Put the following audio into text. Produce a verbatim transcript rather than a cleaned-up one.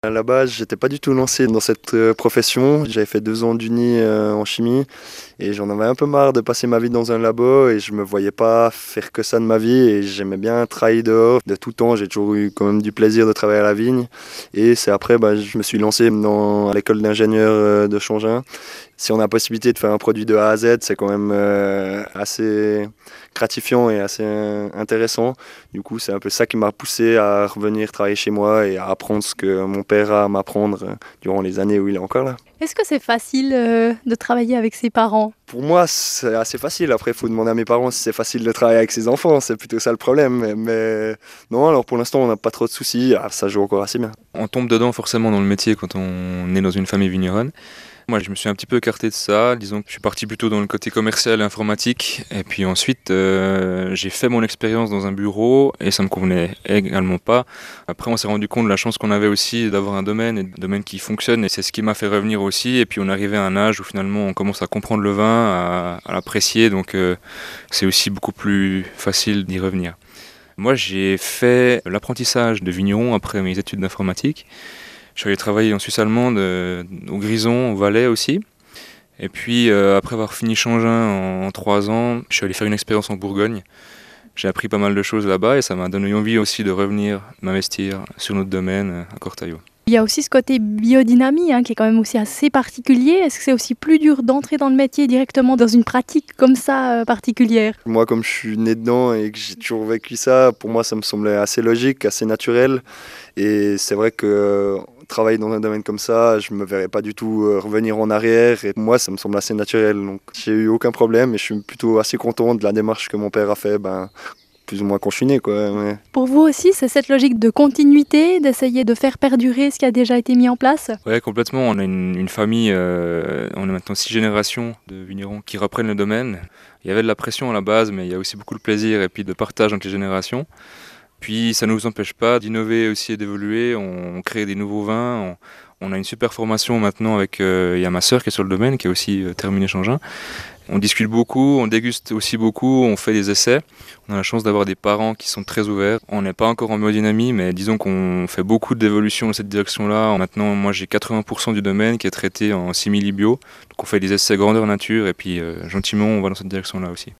À la base, j'étais pas du tout lancé dans cette euh, profession. J'avais fait deux ans d'uni euh, en chimie et j'en avais un peu marre de passer ma vie dans un labo et je me voyais pas faire que ça de ma vie et j'aimais bien travailler dehors. De tout temps, j'ai toujours eu quand même du plaisir de travailler à la vigne et c'est après bah, je me suis lancé dans l'école d'ingénieur euh, de Changin. Si on a la possibilité de faire un produit de A à Z, c'est quand même euh, assez gratifiant et assez euh, intéressant. Du coup, c'est un peu ça qui m'a poussé à revenir travailler chez moi et à apprendre ce que mon père a à m'apprendre euh, durant les années où il est encore là. Est-ce que c'est facile euh, de travailler avec ses parents? Pour moi, c'est assez facile. Après, il faut demander à mes parents si c'est facile de travailler avec ses enfants. C'est plutôt ça le problème. Mais, mais non, alors pour l'instant, on n'a pas trop de soucis. Ah, ça joue encore assez bien. On tombe dedans forcément dans le métier quand on est dans une famille vigneronne. Moi, je me suis un petit peu écarté de ça. Disons que je suis parti plutôt dans le côté commercial et informatique. Et puis ensuite, euh, j'ai fait mon expérience dans un bureau et ça me convenait également pas. Après, on s'est rendu compte de la chance qu'on avait aussi d'avoir un domaine, et un domaine qui fonctionne. Et c'est ce qui m'a fait revenir aussi. Et puis, on arrivait à un âge où finalement, on commence à comprendre le vin, à, à l'apprécier. Donc, euh, c'est aussi beaucoup plus facile d'y revenir. Moi, j'ai fait l'apprentissage de vigneron après mes études d'informatique. Je suis allé travailler en Suisse allemande, euh, au Grison, au Valais aussi. Et puis, euh, après avoir fini Changin en, en trois ans, je suis allé faire une expérience en Bourgogne. J'ai appris pas mal de choses là-bas et ça m'a donné envie aussi de revenir m'investir sur notre domaine à Cortaillot. Il y a aussi ce côté biodynamie hein, qui est quand même aussi assez particulier. Est-ce que c'est aussi plus dur d'entrer dans le métier directement dans une pratique comme ça euh, particulière? Moi, comme je suis né dedans et que j'ai toujours vécu ça, pour moi, ça me semblait assez logique, assez naturel. Et c'est vrai que euh, travailler dans un domaine comme ça, je me verrais pas du tout euh, revenir en arrière. Et moi, ça me semble assez naturel. Donc, j'ai eu aucun problème et je suis plutôt assez content de la démarche que mon père a fait. Ben, plus ou moins quand je suis né, quoi. Mais... Pour vous aussi, c'est cette logique de continuité, d'essayer de faire perdurer ce qui a déjà été mis en place? Oui, complètement. On a une, une famille, euh, on a maintenant six générations de vignerons qui reprennent le domaine. Il y avait de la pression à la base, mais il y a aussi beaucoup de plaisir et puis de partage entre les générations. Puis ça ne nous empêche pas d'innover aussi et d'évoluer. On, on crée des nouveaux vins. On, on a une super formation maintenant avec, euh, il y a ma sœur qui est sur le domaine, qui a aussi euh, terminé Changin. On discute beaucoup, on déguste aussi beaucoup, on fait des essais. On a la chance d'avoir des parents qui sont très ouverts. On n'est pas encore en biodynamie, mais disons qu'on fait beaucoup d'évolution dans cette direction-là. Maintenant, moi j'ai quatre-vingts pour cent du domaine qui est traité en simili-bio. Donc on fait des essais grandeur nature et puis euh, gentiment on va dans cette direction-là aussi.